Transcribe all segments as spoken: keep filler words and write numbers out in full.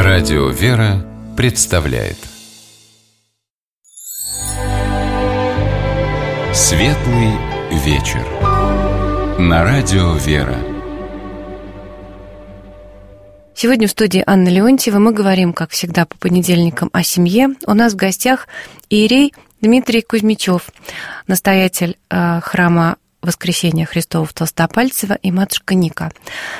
Радио «Вера» представляет Светлый вечер на Радио «Вера». Сегодня в студии Анна Леонтьева. Мы говорим, как всегда, по понедельникам о семье. У нас в гостях иерей Дмитрий Кузьмичев, настоятель э, храма Воскресения Христова в Толстопальцево, и матушка Ника.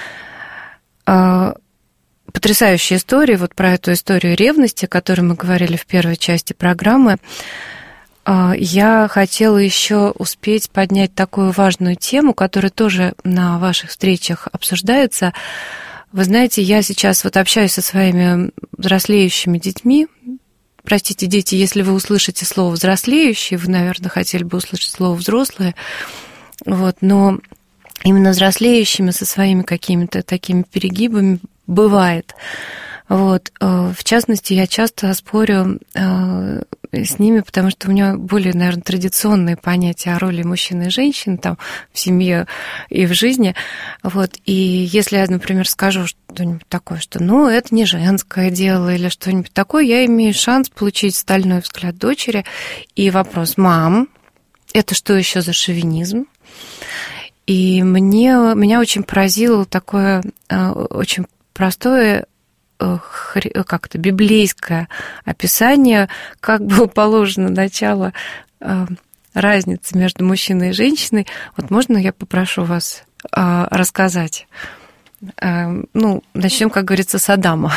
Э, потрясающая история, вот про эту историю ревности, о которой мы говорили в первой части программы. Э, я хотела еще успеть поднять такую важную тему, которая тоже на ваших встречах обсуждается. Вы знаете, я сейчас вот общаюсь со своими взрослеющими детьми. Простите, дети, если вы услышите слово «взрослеющие», вы, наверное, хотели бы услышать слово «взрослые». Вот, но именно взрослеющими со своими какими-то такими перегибами бывает. Вот. В частности, я часто спорю с ними, потому что у меня более, наверное, традиционные понятия о роли мужчины и женщины там, в семье и в жизни. Вот. И если я, например, скажу что-нибудь такое, что ну, это не женское дело или что-нибудь такое, я имею шанс получить стальной взгляд дочери. И вопрос: мам, это что еще за шовинизм? И мне, меня очень поразило такое очень простое, как-то библейское описание, как было положено начало разницы между мужчиной и женщиной. Вот можно я попрошу вас рассказать? Ну, начнем, как говорится, с Адама.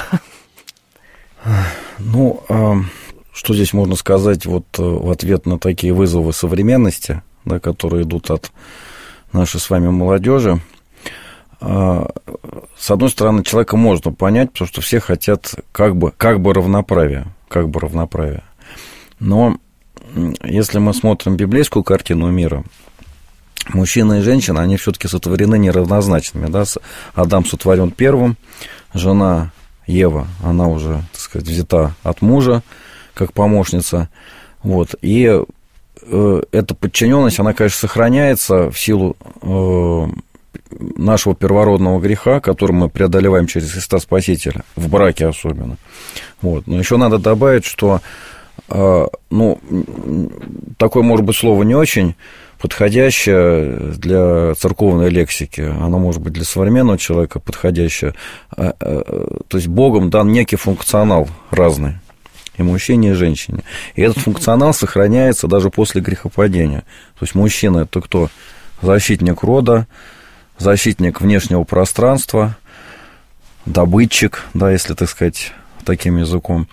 Ну, что здесь можно сказать вот в ответ на такие вызовы современности, да, которые идут от нашей с вами молодежи? С одной стороны, человека можно понять, потому что все хотят как бы, как бы равноправия, как бы равноправия. Но если мы смотрим библейскую картину мира, мужчина и женщина, они все-таки сотворены неравнозначными. Да? Адам сотворен первым, жена Ева, она уже, так сказать, взята от мужа как помощница. Вот. И э, эта подчиненность, она, конечно, сохраняется в силу э, нашего первородного греха, который мы преодолеваем через Христа Спасителя, в браке особенно. Вот. Но еще надо добавить, что э, ну, такое, может быть, слово не очень подходящее для церковной лексики, оно может быть для современного человека подходящее. То есть Богом дан некий функционал разный и мужчине, и женщине. И этот функционал сохраняется даже после грехопадения. То есть мужчина – это кто? Защитник рода, защитник внешнего пространства, добытчик, да, если, так сказать, таким языком.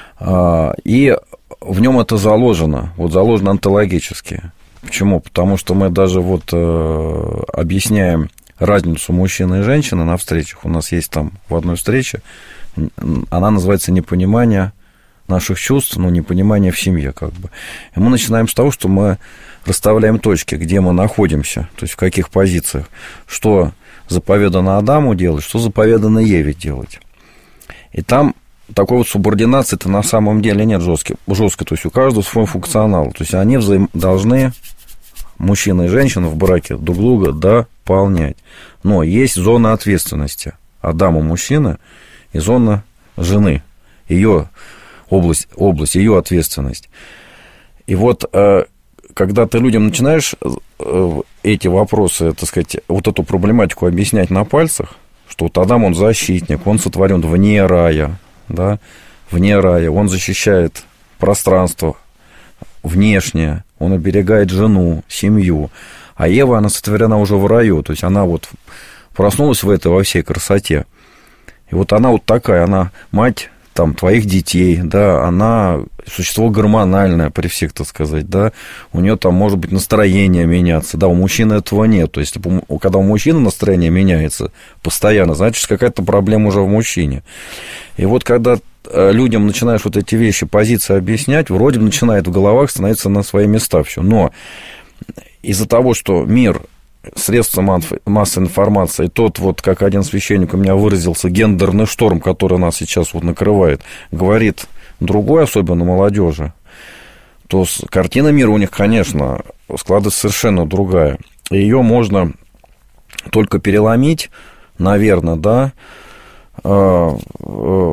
И в нем это заложено, вот заложено онтологически. Почему? Потому что мы даже вот э, объясняем разницу мужчины и женщины на встречах. У нас есть там в одной встрече, она называется «Непонимание наших чувств», ну, непонимание в семье, как бы. И мы начинаем с того, что мы расставляем точки, где мы находимся, то есть в каких позициях, что заповедано Адаму делать, что заповедано Еве делать. И там такой вот субординации-то на самом деле нет жесткой, жесткой, то есть у каждого свой функционал, то есть они взаим... должны, мужчина и женщина в браке, друг друга дополнять. Но есть зона ответственности Адама мужчины и зона жены, ее область, область, ее ответственность. И вот когда ты людям начинаешь эти вопросы, так сказать, вот эту проблематику объяснять на пальцах, что вот Адам, он защитник, он сотворен вне рая, да, вне рая, он защищает пространство внешнее, он оберегает жену, семью, а Ева, она сотворена уже в раю, то есть она вот проснулась в этой во всей красоте, и вот она вот такая, она мать там твоих детей, да, она существо гормональное при всех, так сказать, да, у нее там может быть настроение меняться, да, у мужчины этого нет, то есть когда у мужчины настроение меняется постоянно, значит, какая-то проблема уже в мужчине. И вот когда людям начинаешь вот эти вещи, позиции объяснять, вроде бы начинает в головах становиться на свои места все, но из-за того, что мир, средства массовой информации, тот вот, как один священник у меня выразился, гендерный шторм, который нас сейчас вот накрывает, говорит другой, особенно молодежи, то картина мира у них, конечно, складывается совершенно другая. Ее можно только переломить, наверное, да,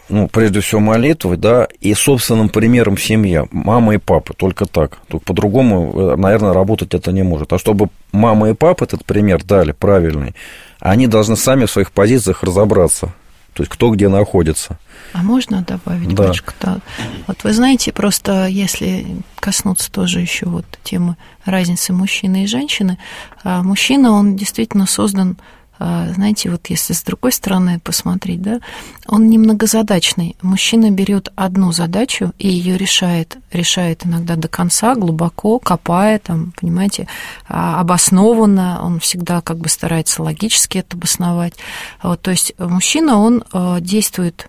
ну, прежде всего, молитвой, да, и собственным примером в семье. Мама и папа, только так. Только по-другому, наверное, работать это не может. А чтобы мама и папа этот пример дали правильный, они должны сами в своих позициях разобраться. То есть, кто где находится. А можно добавить, да. батюшка? Вот вы знаете, просто если коснуться тоже еще вот темы разницы мужчины и женщины, мужчина, он действительно создан, знаете, вот если с другой стороны посмотреть, да, он немногозадачный. Мужчина берет одну задачу и ее решает, решает иногда до конца, глубоко, копая, там, понимаете, обоснованно, он всегда как бы старается логически это обосновать. Вот, то есть мужчина, он действует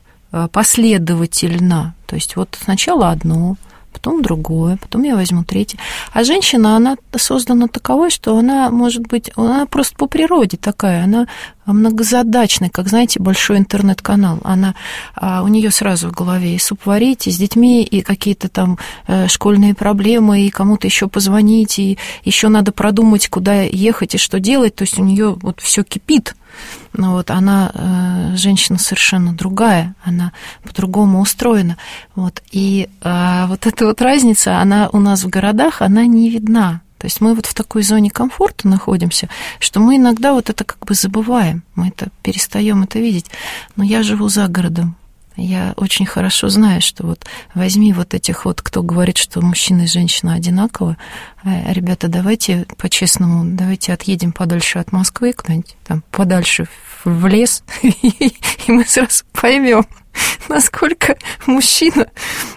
последовательно, то есть вот сначала одно, потом другое, потом я возьму третье. А женщина, она создана таковой, что она может быть, она просто по природе такая, она многозадачная, как, знаете, большой интернет-канал. Она, у нее сразу в голове и суп варить, и с детьми, и какие-то там школьные проблемы, и кому-то еще позвонить, и еще надо продумать, куда ехать и что делать. То есть у нее вот все кипит. Но вот она, женщина совершенно другая, она по-другому устроена. Вот. И а, вот эта вот разница, она у нас в городах, она не видна. То есть мы вот в такой зоне комфорта находимся, что мы иногда вот это как бы забываем, мы это перестаем это видеть. Но я живу за городом. Я очень хорошо знаю, что вот возьми вот этих вот, кто говорит, что мужчина и женщина одинаковы, а, ребята, давайте по-честному, давайте отъедем подальше от Москвы куда-нибудь, там, подальше в лес, и мы сразу поймем, насколько мужчина,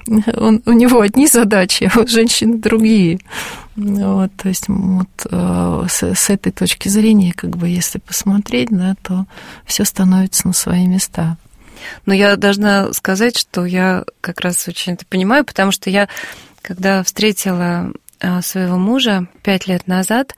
он, у него одни задачи, а у женщины другие. Вот, то есть вот с, с этой точки зрения, как бы, если посмотреть, да, то все становится на свои места. Но я должна сказать, что я как раз очень это понимаю, потому что я, когда встретила своего мужа пять лет назад,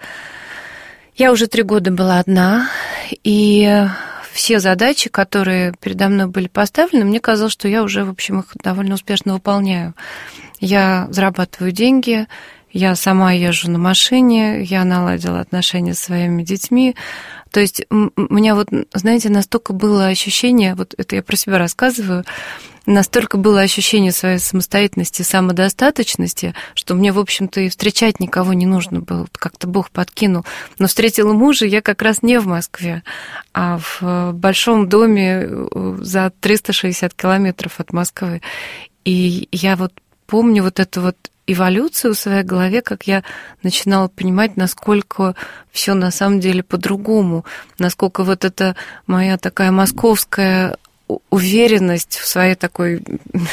я уже три года была одна, и все задачи, которые передо мной были поставлены, мне казалось, что я уже, в общем, их довольно успешно выполняю. Я зарабатываю деньги, я сама езжу на машине, я наладила отношения с своими детьми. То есть у меня вот, знаете, настолько было ощущение, вот это я про себя рассказываю, настолько было ощущение своей самостоятельности, самодостаточности, что мне, в общем-то, и встречать никого не нужно было. Как-то Бог подкинул. Но встретила мужа я как раз не в Москве, а в большом доме за триста шестьдесят километров от Москвы. И я вот помню вот эту вот эволюцию в своей голове, как я начинала понимать, насколько все на самом деле по-другому, насколько вот эта моя такая московская уверенность в своей такой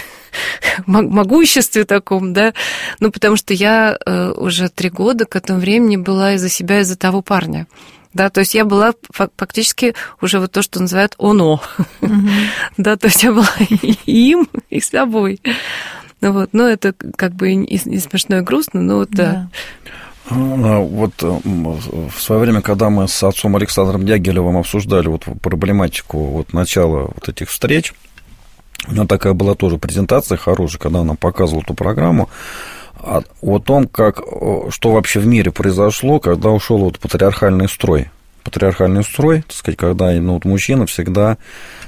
могуществе таком, да, ну, потому что я уже три года к этому времени была из-за себя, из-за того парня. Да, то есть я была фактически уже вот то, что называют оно. Mm-hmm. Да, то есть я была и им, и собой. Ну вот, но это как бы и, и смешно, и грустно, но вот да. да. Вот в свое время, когда мы с отцом Александром Дягилевым обсуждали вот проблематику вот начала вот этих встреч, у него такая была тоже презентация хорошая, когда он нам показывал эту программу, о том, как, что вообще в мире произошло, когда ушел вот патриархальный строй. Патриархальный строй, так сказать, когда ну, вот мужчина всегда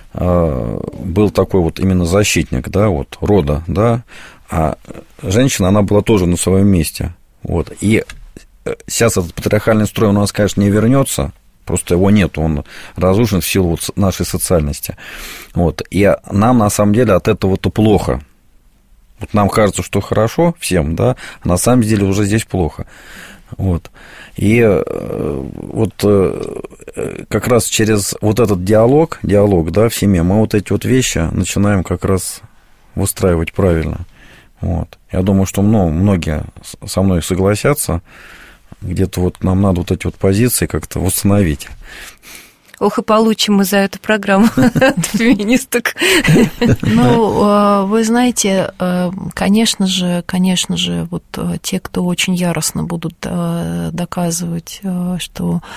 был такой вот именно защитник, да, вот, рода, да, а женщина, она была тоже на своем месте, вот, и сейчас этот патриархальный строй у нас, конечно, не вернется, просто его нет, он разрушен в силу вот нашей социальности, вот, и нам, на самом деле, от этого-то плохо, вот нам кажется, что хорошо всем, да, а на самом деле уже здесь плохо, вот. И вот как раз через вот этот диалог, диалог, да, в семье, мы вот эти вот вещи начинаем как раз выстраивать правильно. Вот. Я думаю, что ну, многие со мной согласятся, где-то вот нам надо вот эти вот позиции как-то восстановить. Ох, и получим мы за эту программу от феминисток. Ну, вы знаете, конечно же, конечно же, вот те, кто очень яростно будут доказывать, что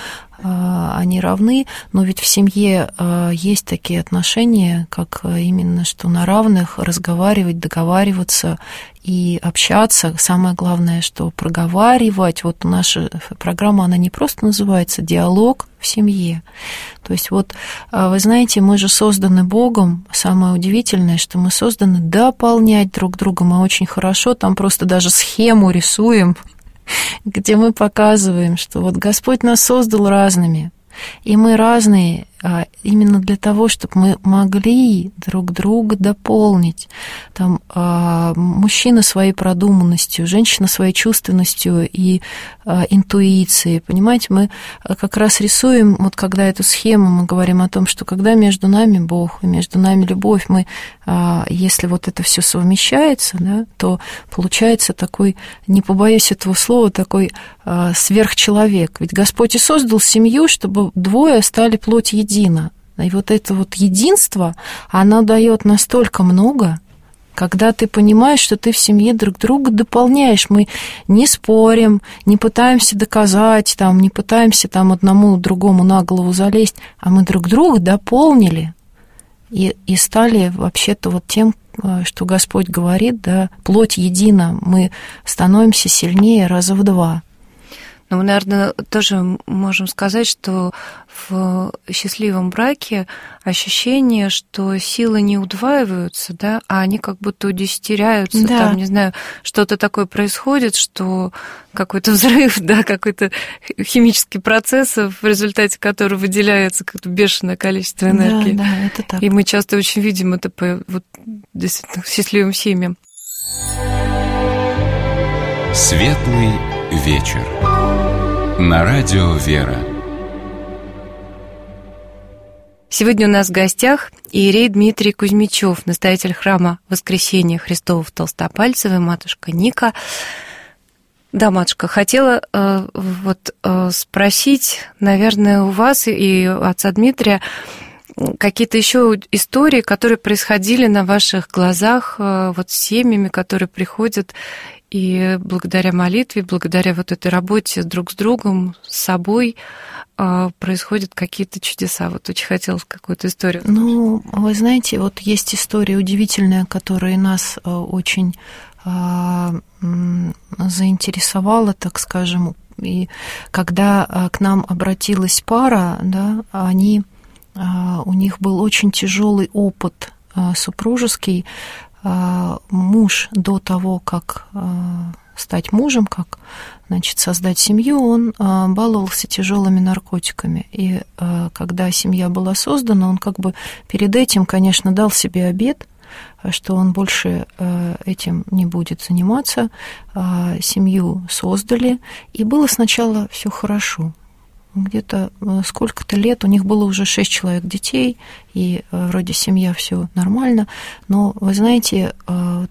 они равны, но ведь в семье есть такие отношения, как именно что на равных разговаривать, договариваться и общаться. Самое главное, что проговаривать. Вот наша программа, она не просто называется «Диалог в семье». То есть вот, вы знаете, мы же созданы Богом. Самое удивительное, что мы созданы дополнять друг друга. Мы очень хорошо там просто даже схему рисуем, где мы показываем, что вот Господь нас создал разными, и мы разные именно для того, чтобы мы могли друг друга дополнить. Там мужчина своей продуманностью, женщина своей чувственностью и интуицией. Понимаете, мы как раз рисуем, вот когда эту схему, мы говорим о том, что когда между нами Бог и между нами любовь, мы, если вот это все совмещается, да, то получается такой, не побоюсь этого слова, такой сверхчеловек. Ведь Господь и создал семью, чтобы двое стали плоть единой. И вот это вот единство, оно дает настолько много, когда ты понимаешь, что ты в семье друг друга дополняешь. Мы не спорим, не пытаемся доказать, там, не пытаемся там, одному другому на голову залезть, а мы друг друга дополнили и, и стали вообще-то вот тем, что Господь говорит, да, плоть едина, мы становимся сильнее раза в два. Но мы, наверное, тоже можем сказать, что в счастливом браке ощущение, что силы не удваиваются, да, а они как будто удесятеряются, да. Там, не знаю, что-то такое происходит, что какой-то взрыв, да, какой-то химический процесс, в результате которого выделяется какое-то бешеное количество энергии. Да, да, это так. И мы часто очень видим это по вот, действительно счастливым семьям. Светлый вечер. На радио «Вера». Сегодня у нас в гостях иерей Дмитрий Кузьмичев, настоятель храма Воскресения Христова в Толстопальцевой, матушка Ника. Да, матушка, хотела э, вот э, спросить, наверное, у вас и у отца Дмитрия какие-то еще истории, которые происходили на ваших глазах, э, вот с семьями, которые приходят. И благодаря молитве, благодаря вот этой работе друг с другом, с собой, происходят какие-то чудеса. Вот очень хотелось какую-то историю. Ну, вы знаете, вот есть история удивительная, которая нас очень заинтересовала, так скажем. И когда к нам обратилась пара, да, они, у них был очень тяжелый опыт супружеский. Муж до того, как стать мужем, как, значит, создать семью, он баловался тяжелыми наркотиками. И когда семья была создана, он как бы перед этим, конечно, дал себе обет, что он больше этим не будет заниматься. Семью создали, и было сначала все хорошо. Где-то сколько-то лет, у них было уже шесть человек детей, и вроде семья, все нормально, но, вы знаете, в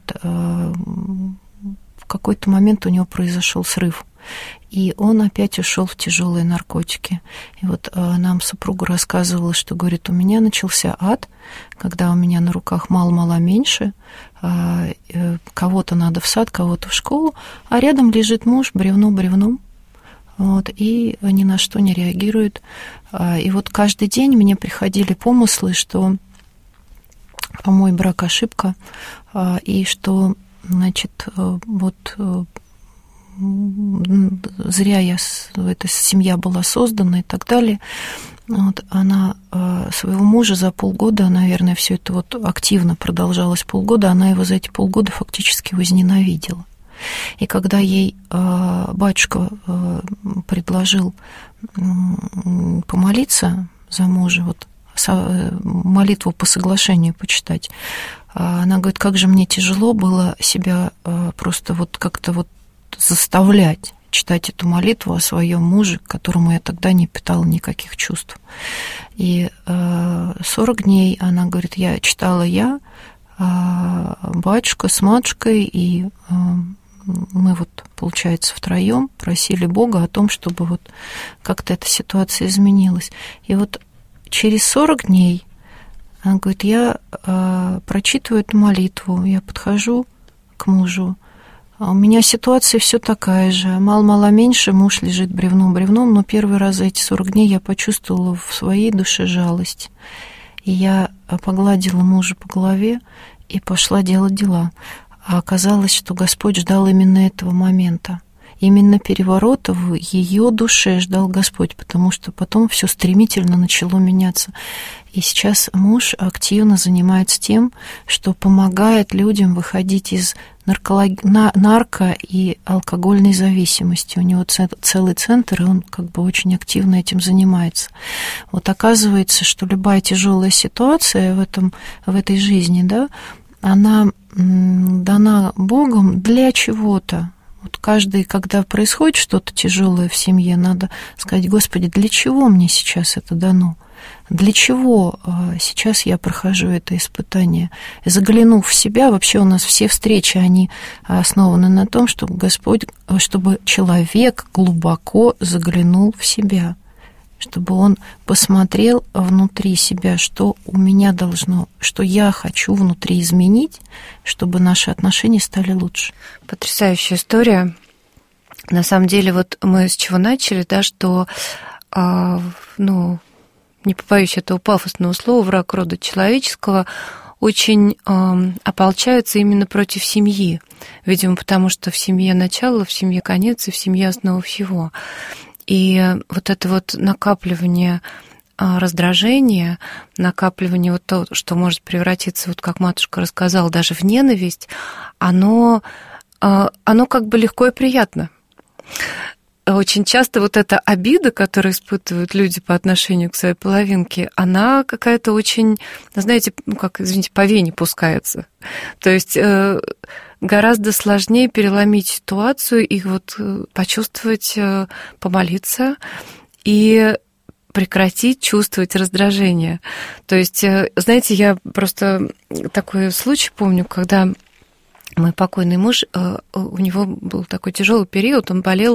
какой-то момент у него произошел срыв, и он опять ушел в тяжелые наркотики. И вот нам супруга рассказывала, что, говорит, у меня начался ад, когда у меня на руках мало-мало меньше, кого-то надо в сад, кого-то в школу, а рядом лежит муж бревно бревном. Вот, и ни на что не реагирует. И вот каждый день мне приходили помыслы, что мой брак ошибка, и что, значит, вот зря я, эта семья была создана и так далее. Вот, она своего мужа за полгода, наверное, все это вот активно продолжалось полгода, она его за эти полгода фактически возненавидела. И когда ей э, батюшка э, предложил э, помолиться за мужа, вот, со, молитву по соглашению почитать, э, она говорит, как же мне тяжело было себя э, просто вот как-то вот заставлять читать эту молитву о своем муже, к которому я тогда не питала никаких чувств. И э, сорок дней, она говорит, я читала я, э, батюшка с матушкой, и э, мы вот, получается, втроем просили Бога о том, чтобы вот как-то эта ситуация изменилась. И вот через сорок дней, она говорит, я э, прочитываю эту молитву, я подхожу к мужу, У меня ситуация все такая же. Мало-мало меньше, муж лежит бревном-бревном, но первый раз за эти сорок дней я почувствовала в своей душе жалость. И я погладила мужа по голове и пошла делать дела. А оказалось, что Господь ждал именно этого момента. Именно переворота в ее душе ждал Господь, потому что потом все стремительно начало меняться. И сейчас муж активно занимается тем, что помогает людям выходить из нарколог... нарко- и алкогольной зависимости. У него целый центр, и он как бы очень активно этим занимается. Вот оказывается, что любая тяжелая ситуация в, этом, в этой жизни, да, она дана Богом для чего-то. Вот каждый, когда происходит что-то тяжелое в семье, надо сказать: Господи, для чего мне сейчас это дано? Для чего сейчас я прохожу это испытание? Заглянув в себя, вообще у нас все встречи, они основаны на том, чтобы Господь, чтобы человек глубоко заглянул в себя, чтобы он посмотрел внутри себя, что у меня должно, что я хочу внутри изменить, чтобы наши отношения стали лучше. Потрясающая история. На самом деле, вот мы с чего начали, да, что, а, ну, не побоюсь этого пафосного слова, враг рода человеческого очень а, ополчаются именно против семьи. Видимо, потому что в семье начало, в семье конец, и в семье основа всего. И вот это вот накапливание раздражения, накапливание вот то, что может превратиться, вот как матушка рассказала, даже в ненависть, оно, оно как бы легко и приятно. Очень часто вот эта обида, которую испытывают люди по отношению к своей половинке, она какая-то очень, знаете, ну как, извините, по вене пускается. То есть гораздо сложнее переломить ситуацию и вот почувствовать, помолиться и прекратить чувствовать раздражение. То есть, знаете, я просто такой случай помню, когда мой покойный муж, у него был такой тяжелый период, он болел,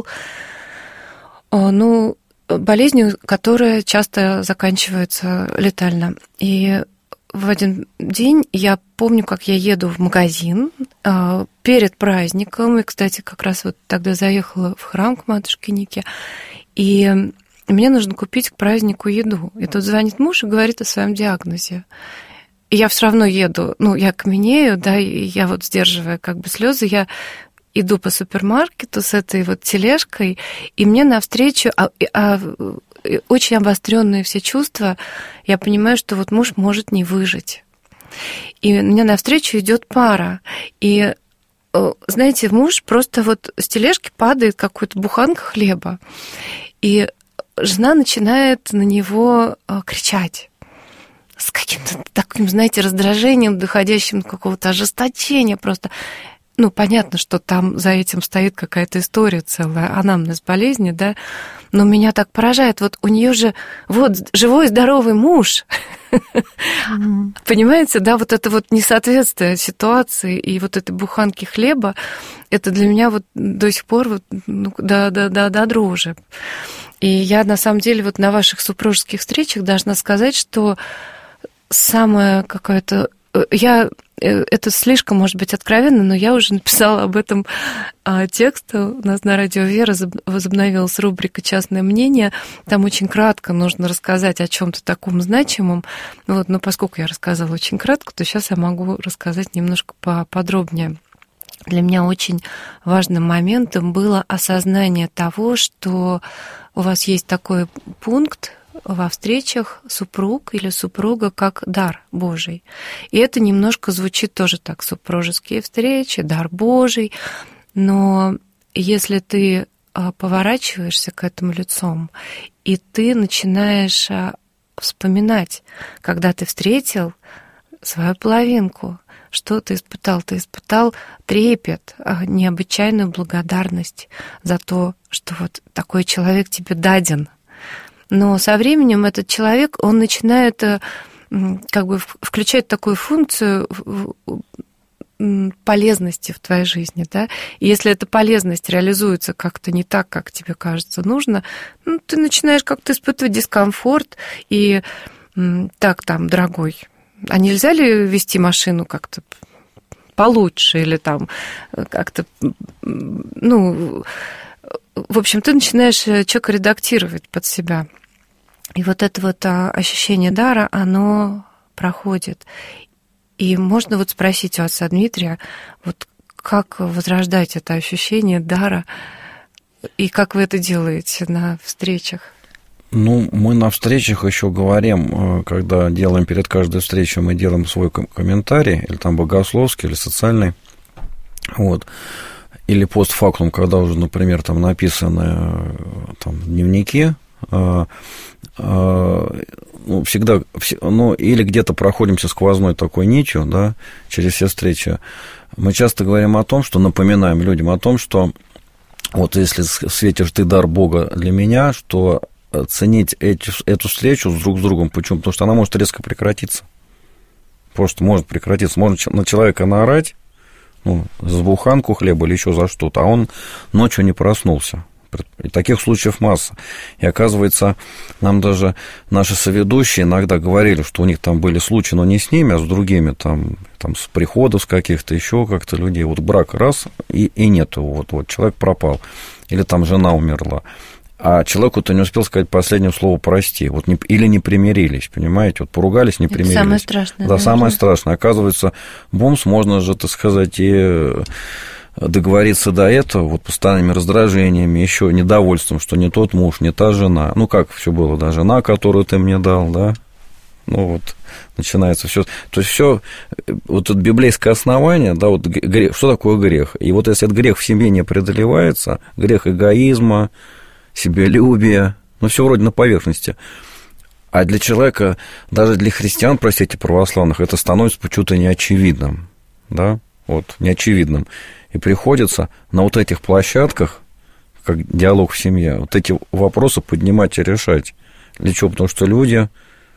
ну, болезнью, которая часто заканчивается летально. И в один день я помню, как я еду в магазин перед праздником, и, кстати, как раз вот тогда заехала в храм к матушке Нике, и мне нужно купить к празднику еду. И тут звонит муж и говорит о своем диагнозе. И я все равно еду, ну, я каменею, да, и я вот, сдерживая как бы слезы, я иду по супермаркету с этой вот тележкой, и мне навстречу а, а, очень обостренные все чувства, я понимаю, что вот муж может не выжить. И мне навстречу идет пара, и, знаете, муж просто вот с тележки падает какая-то буханка хлеба, и жена начинает на него кричать с каким-то таким, знаете, раздражением, доходящим до какого-то ожесточения просто. Ну, понятно, что там за этим стоит какая-то история целая, анамнез болезни, да, но меня так поражает. Вот у нее же вот живой, здоровый муж. Mm-hmm. Понимаете, да, вот это вот несоответствие ситуации и вот этой буханки хлеба, это для меня вот до сих пор вот, ну, до, до, до, до дрожи. И я, на самом деле, вот на ваших супружеских встречах должна сказать, что самое какое-то... Я... Это слишком, может быть, откровенно, но я уже написала об этом текст. У нас на радио Вера возобновилась рубрика «Частное мнение». Там очень кратко нужно рассказать о чем-то таком значимом. Вот, но поскольку я рассказала очень кратко, то сейчас я могу рассказать немножко поподробнее. Для меня очень важным моментом было осознание того, что у вас есть такой пункт во встречах супруг или супруга как дар Божий. И это немножко звучит тоже так: супружеские встречи, дар Божий. Но если ты поворачиваешься к этому лицом, и ты начинаешь вспоминать, когда ты встретил свою половинку, что ты испытал? Ты испытал трепет, необычайную благодарность за то, что вот такой человек тебе даден. Но со временем этот человек, он начинает как бы включать такую функцию полезности в твоей жизни, да, и если эта полезность реализуется как-то не так, как тебе кажется нужно, ну, ты начинаешь как-то испытывать дискомфорт, и так, там, дорогой, а нельзя ли вести машину как-то получше, или там как-то, ну, в общем, ты начинаешь человека редактировать под себя. И вот это вот ощущение дара, оно проходит. И можно вот спросить у отца Дмитрия, вот как возрождать это ощущение дара, и как вы это делаете на встречах? Ну, мы на встречах еще говорим, когда делаем перед каждой встречей, мы делаем свой комментарий, или там богословский, или социальный, вот, или постфактум, когда уже, например, там написаны там, дневники, ну, всегда, ну, или где-то проходимся сквозной такой нитью, да, через все встречи, мы часто говорим о том, что напоминаем людям о том, что вот если светишь ты дар Бога для меня, что ценить эти, эту встречу друг с другом. Почему? Потому что она может резко прекратиться. Просто может прекратиться. Можно на человека наорать, ну, за буханку хлеба или еще за что-то, а он ночью не проснулся. И таких случаев масса. И оказывается, нам даже наши соведущие иногда говорили, что у них там были случаи, но не с ними, а с другими, там, там с приходов с каких-то, еще как-то людей. Вот брак раз, и, и нет его. Вот, вот, человек пропал. Или там жена умерла. А человеку-то не успел сказать последнее слово «прости». Вот не, или не примирились, понимаете? Вот поругались, не примирились. Это самое страшное. Да, наверное. Самое страшное. Оказывается, бумс, можно же, так сказать, и договориться до этого, вот постоянными раздражениями, еще недовольством, что не тот муж, не та жена. Ну, как все было, да, жена, которую ты мне дал, да? Ну, вот начинается все. То есть все, вот это библейское основание, да, вот грех, что такое грех? И вот если этот грех в семье не преодолевается, грех эгоизма, себялюбие, ну, все вроде на поверхности. А для человека, даже для христиан, простите, православных, это становится почему-то неочевидным, да, вот, неочевидным. И приходится на вот этих площадках, как диалог в семье, вот эти вопросы поднимать и решать. Для чего? Потому что люди,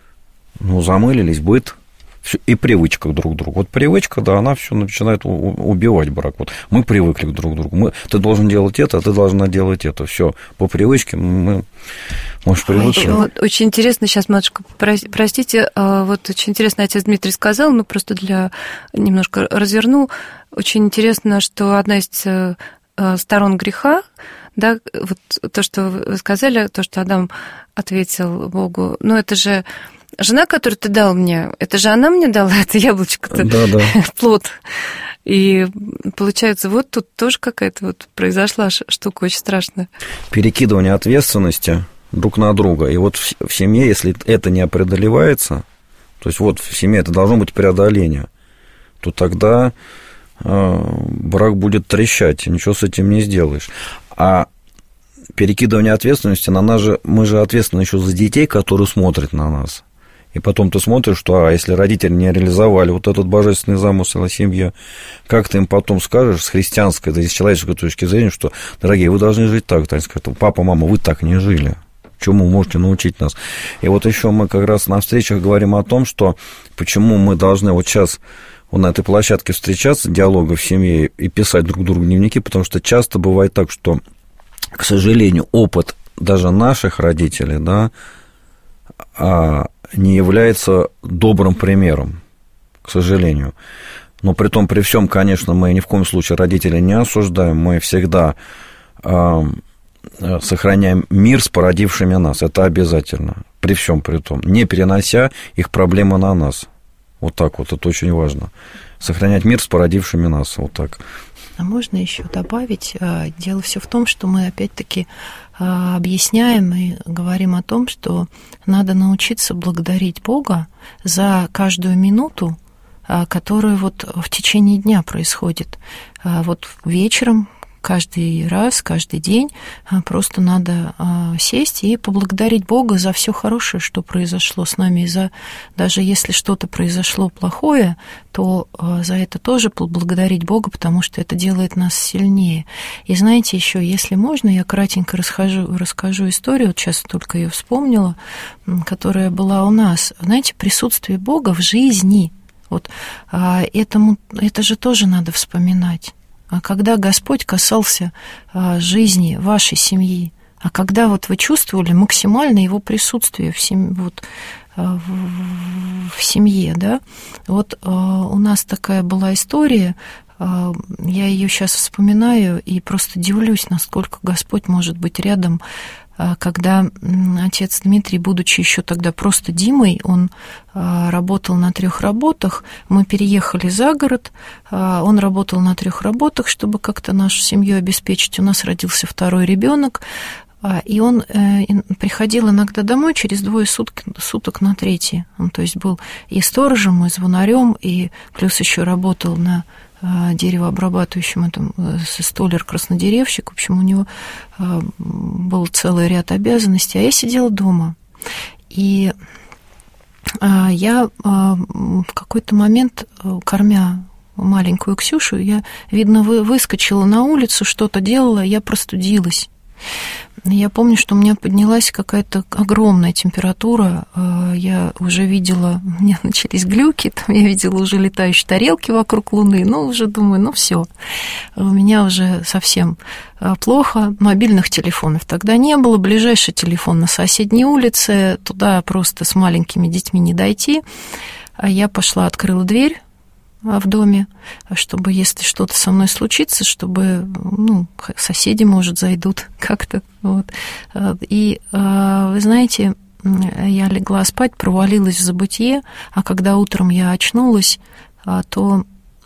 ну, замылились, быт, и привычка друг к другу. Вот привычка, да, она все начинает убивать брак. Вот мы привыкли друг к другу. Мы, ты должен делать это, а ты должна делать это. Все по привычке мы, может, привыкли. А вот очень интересно, сейчас, матушка, простите, вот очень интересно, отец Дмитрий сказал, ну, просто для немножко разверну. Очень интересно, что одна из сторон греха, да, вот то, что вы сказали, то, что Адам ответил Богу, ну, это же жена, которую ты дал мне, это же она мне дала это яблочко-то, да, да. плод. И получается, вот тут тоже какая-то вот произошла штука очень страшная. Перекидывание ответственности друг на друга. И вот в семье, если это не преодолевается, то есть вот в семье это должно быть преодоление, то тогда брак будет трещать, и ничего с этим не сделаешь. А перекидывание ответственности, на нас же, мы же ответственны еще за детей, которые смотрят на нас. И потом ты смотришь, что а если родители не реализовали вот этот божественный замысел о семье, как ты им потом скажешь с христианской, да и с человеческой точки зрения, что, дорогие, вы должны жить так. Они скажут, папа, мама, вы так не жили. Чему вы можете научить нас? И вот еще мы как раз на встречах говорим о том, что почему мы должны вот сейчас вот на этой площадке встречаться, диалога в семье и писать друг другу дневники, потому что часто бывает так, что, к сожалению, опыт даже наших родителей, да, не является добрым примером, к сожалению. Но при том, при всем, конечно, мы ни в коем случае родителей не осуждаем, мы всегда э, сохраняем мир с породившими нас, это обязательно, при всем при том, не перенося их проблемы на нас. Вот так вот, это очень важно. Сохранять мир с породившими нас, вот так. А можно еще добавить? Дело все в том, что мы опять-таки объясняем и говорим о том, что надо научиться благодарить Бога за каждую минуту, которая вот в течение дня происходит. Вот вечером, каждый раз, каждый день просто надо сесть и поблагодарить Бога за все хорошее, что произошло с нами. И за, даже если что-то произошло плохое, то за это тоже поблагодарить Бога, потому что это делает нас сильнее. И знаете, еще, если можно, я кратенько расскажу, расскажу историю, вот сейчас только ее вспомнила, которая была у нас. Знаете, присутствие Бога в жизни, вот этому, это же тоже надо вспоминать. А когда Господь касался жизни вашей семьи, а когда вот вы чувствовали максимально Его присутствие в, семь, вот, в семье, да. Вот у нас такая была история, я ее сейчас вспоминаю и просто дивлюсь, насколько Господь может быть рядом, когда отец Дмитрий, будучи еще тогда просто Димой, он работал на трех работах, мы переехали за город, он работал на трех работах, чтобы как-то нашу семью обеспечить, у нас родился второй ребенок, и он приходил иногда домой через двое суток, суток на третий, он, то есть был и сторожем, и звонарем, и плюс еще работал на деревообрабатывающим, этом, столяр-краснодеревщик, в общем, у него был целый ряд обязанностей, а я сидела дома. И я в какой-то момент, кормя маленькую Ксюшу, я, видно, выскочила на улицу, что-то делала, я простудилась. Я помню, что у меня поднялась какая-то огромная температура, я уже видела, у меня начались глюки, там я видела уже летающие тарелки вокруг Луны, ну, уже думаю, ну, все, у меня уже совсем плохо, мобильных телефонов тогда не было, ближайший телефон на соседней улице, туда просто с маленькими детьми не дойти, а я пошла, открыла дверь в доме, чтобы, если что-то со мной случится, чтобы, ну, соседи, может, зайдут как-то, вот. И, вы знаете, я легла спать, провалилась в забытье, а когда утром я очнулась, то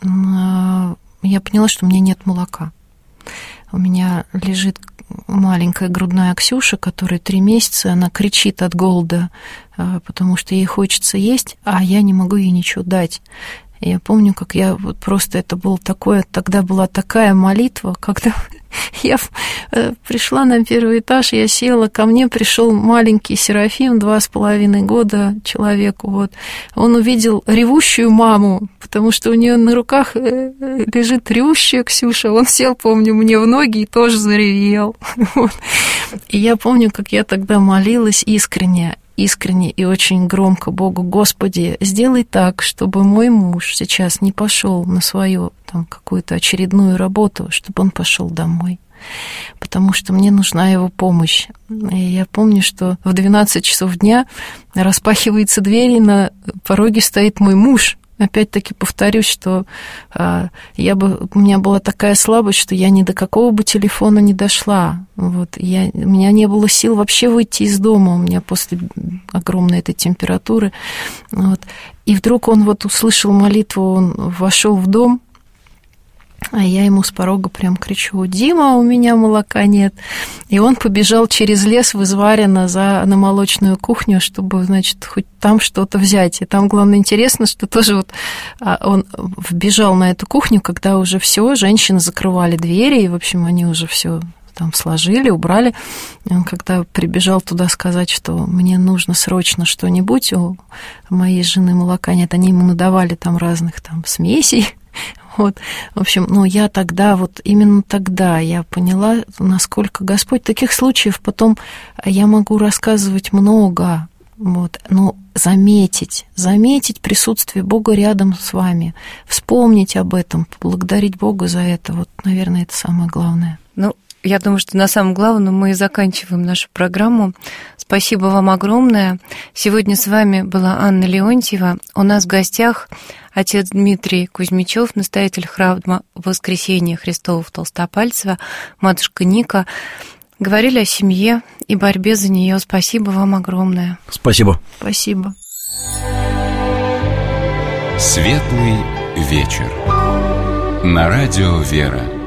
я поняла, что у меня нет молока. У меня лежит маленькая грудная Ксюша, которой три месяца, она кричит от голода, потому что ей хочется есть, а я не могу ей ничего дать. Я помню, как я вот просто, это было такое, тогда была такая молитва, когда я пришла на первый этаж, я села, ко мне пришел маленький Серафим, два с половиной года человеку, вот. Он увидел ревущую маму, потому что у нее на руках лежит ревущая Ксюша, он сел, помню, мне в ноги и тоже заревел. Вот. И я помню, как я тогда молилась искренне, искренне и очень громко Богу: Господи, сделай так, чтобы мой муж сейчас не пошел на свою там какую-то очередную работу, чтобы он пошел домой, потому что мне нужна его помощь. И я помню, что в двенадцать часов дня распахивается дверь, и на пороге стоит мой муж. Опять-таки повторюсь, что а, я бы, у меня была такая слабость, что я ни до какого бы телефона не дошла. Вот, я, у меня не было сил вообще выйти из дома, у меня после огромной этой температуры. Вот. И вдруг он вот услышал молитву, он вошел в дом, а я ему с порога прям кричу: Дима, у меня молока нет. И он побежал через лес в Изварино за, на молочную кухню, чтобы, значит, хоть там что-то взять. И там, главное, интересно, что тоже вот он вбежал на эту кухню, когда уже все, женщины закрывали двери, и, в общем, они уже все там сложили, убрали. И он когда прибежал туда сказать, что мне нужно срочно что-нибудь, у моей жены молока нет, они ему надавали там разных там смесей. Вот, в общем, ну, я тогда, вот именно тогда я поняла, насколько Господь... Таких случаев потом я могу рассказывать много, вот, но заметить, заметить присутствие Бога рядом с вами, вспомнить об этом, поблагодарить Бога за это, вот, наверное, это самое главное. Ну, я думаю, что на самом главном мы и заканчиваем нашу программу. Спасибо вам огромное. Сегодня с вами была Анна Леонтьева. У нас в гостях отец Дмитрий Кузьмичев, настоятель храма Воскресения Христова в Толстопальцево, матушка Ника. Говорили о семье и борьбе за нее. Спасибо вам огромное. Спасибо. Спасибо. Светлый вечер. На радио «Вера».